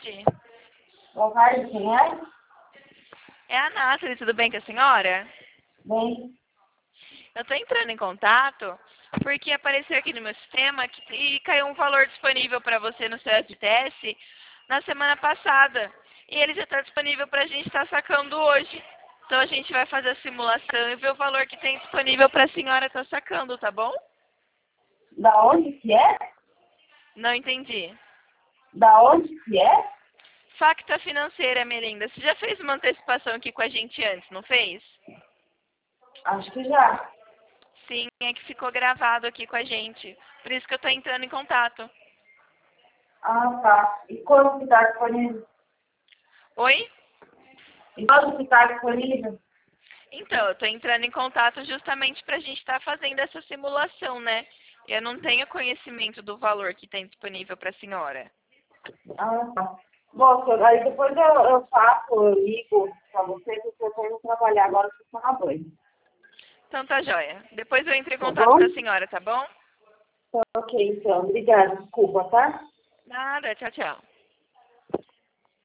tarde. Boa tarde, quem é? É a Nathalie, tudo bem com a senhora? Bem, Eu estou entrando em contato porque apareceu aqui no meu sistema que caiu um valor disponível para você no seu FTS na semana passada. E ele já está disponível para a gente estar sacando hoje. Então a gente vai fazer a simulação e ver o valor que tem disponível para a senhora estar sacando, tá bom? da onde que é? Não entendi. Da onde que é? Facta Financeira, Melinda. Você já fez uma antecipação aqui com a gente antes, não fez? Acho que já. Sim, é que ficou gravado aqui com a gente. Por isso que eu estou entrando em contato. Ah, tá. E quando que está disponível? Oi? E quando que está disponível? Então, eu estou entrando em contato justamente para a gente estar fazendo essa simulação, né? Eu não tenho conhecimento do valor que tem disponível para a senhora. Ah, tá. Moça, aí depois eu faço, eu ligo pra você, porque eu tô indo trabalhar agora que eu tô na banho. Então tá joia. Depois eu entro em Tá contato bom? com a senhora, tá bom? Tá ok, então. Obrigada. Desculpa, tá? Nada, tchau, tchau.